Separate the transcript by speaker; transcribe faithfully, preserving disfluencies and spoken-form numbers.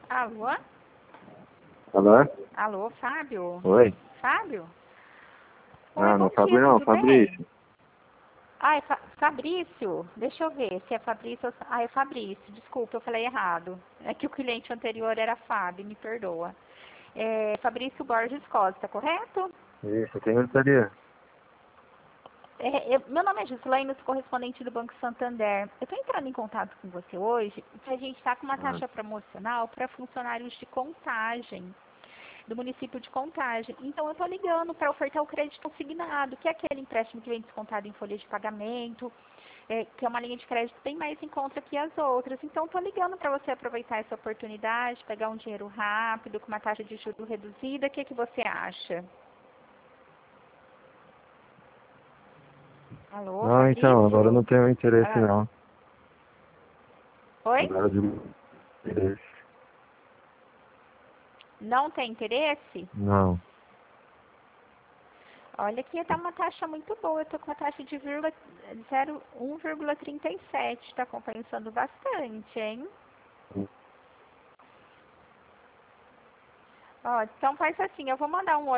Speaker 1: Alô?
Speaker 2: Alô?
Speaker 1: Alô, Fábio?
Speaker 2: Oi?
Speaker 1: Fábio? Oi,
Speaker 2: Ah, não,
Speaker 1: bom
Speaker 2: Fábio
Speaker 1: dia,
Speaker 2: não,
Speaker 1: tudo
Speaker 2: Fabrício.
Speaker 1: bem? Ah, é Fa Fabrício? Deixa eu ver se é Fabrício ou... Ah, é Fabrício, desculpa, eu falei errado. É que o cliente anterior era Fábio, me perdoa. É Fabrício Borges Costa, correto?
Speaker 2: Isso, quem gostaria?
Speaker 1: É, eu- meu nome é Gislaine, eu sou correspondente do Banco Santander. Eu estou entrando em contato com você hoje porque a gente está com uma
Speaker 2: Ah,
Speaker 1: taxa promocional para funcionários de Contagem, do município de Contagem. Então, eu estou ligando para ofertar o crédito consignado, que é aquele empréstimo que vem descontado em folha de pagamento, é, que é uma linha de crédito bem mais em conta que as outras. Então, estou ligando para você aproveitar essa oportunidade, pegar um dinheiro rápido, com uma taxa de juros reduzida. O que, que você acha? Alô,
Speaker 2: não, então, agora eu
Speaker 1: Fabrício?
Speaker 2: não tenho interesse
Speaker 1: Ah,
Speaker 2: não.
Speaker 1: oi?
Speaker 2: Agora eu digo interesse.
Speaker 1: Não tem interesse?
Speaker 2: Não.
Speaker 1: Olha que tá uma taxa muito boa. Eu tô com uma taxa de zero um vírgula trinta e sete. Está compensando bastante, hein? Ó, então faz assim, eu vou mandar um